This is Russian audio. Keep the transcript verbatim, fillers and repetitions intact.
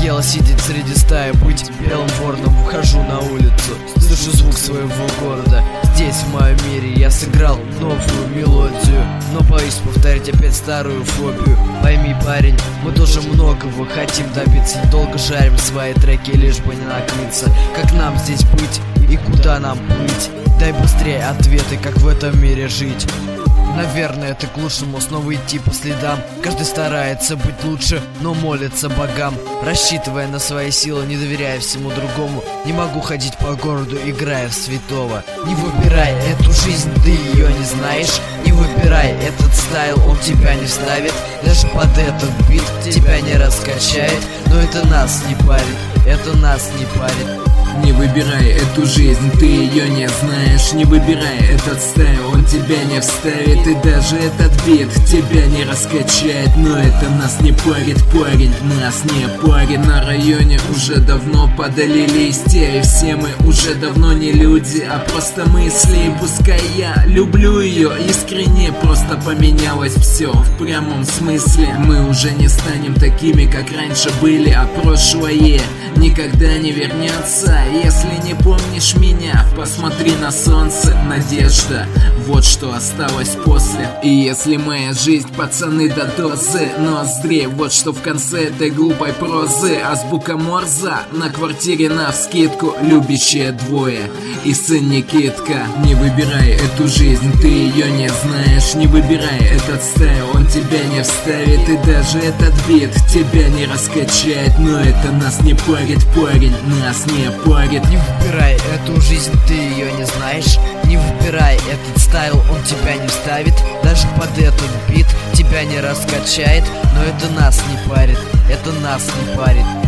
Надоело сидеть среди стаи, быть белым вороном. Ухожу на улицу, слышу звук своего города. Здесь, в моем мире, я сыграл новую мелодию, но боюсь повторить опять старую фобию. Пойми, парень, мы тоже многого хотим добиться. Долго жарим свои треки, лишь бы не накрыться. Как нам здесь быть и куда нам плыть? Дай быстрее ответы, как в этом мире жить. Наверное, это к лучшему снова идти по следам. Каждый старается быть лучше, но молится богам, рассчитывая на свои силы, не доверяя всему другому. Не могу ходить по городу, играя в святого. Не выбирай эту жизнь, ты ее не знаешь. Не выбирай этот стайл, он тебя не вставит. Даже под этот бит тебя не раскачает. Но это нас не парит, это нас не парит. Не выбирай эту жизнь, ты ее не знаешь. Не выбирай этот стайл, он тебя не вставит. И даже этот бит тебя не раскачает. Но это нас не парит, парень, нас не парит. На районе уже давно подали листья, и все мы уже давно не люди, а просто мысли. Пускай я люблю ее искренне, просто поменялось все в прямом смысле. Мы уже не станем такими, как раньше были, а прошлое никогда не вернется. Если не помнишь меня, посмотри на солнце, надежда, вот что осталось после. И если моя жизнь, пацаны, до дозы ноздри, вот что в конце этой глупой прозы. Азбука Морза на квартире навскидку, любящие двое и сын Никитка. Не выбирай эту жизнь, ты ее не знаешь. Не выбирай этот стайл, он тебя не вставит. И даже этот бит тебя не раскачает. Но это нас не парит, парень, нас не парит. Не выбирай эту жизнь, ты ее не знаешь. Не выбирай этот стайл, он тебя не вставит. Даже под этот бит тебя не раскачает. Но это нас не парит, это нас не парит.